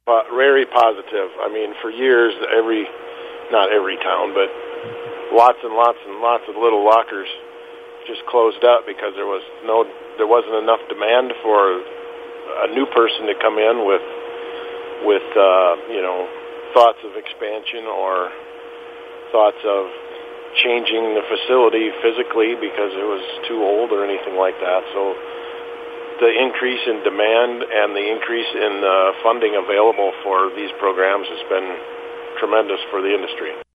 Very positive. I mean, for years, not every town, but lots and lots and lots of little lockers just closed up because there wasn't enough demand for a new person to come in with thoughts of expansion or thoughts of changing the facility physically because it was too old or anything like that. So the increase in demand and the increase in funding available for these programs has been tremendous for the industry.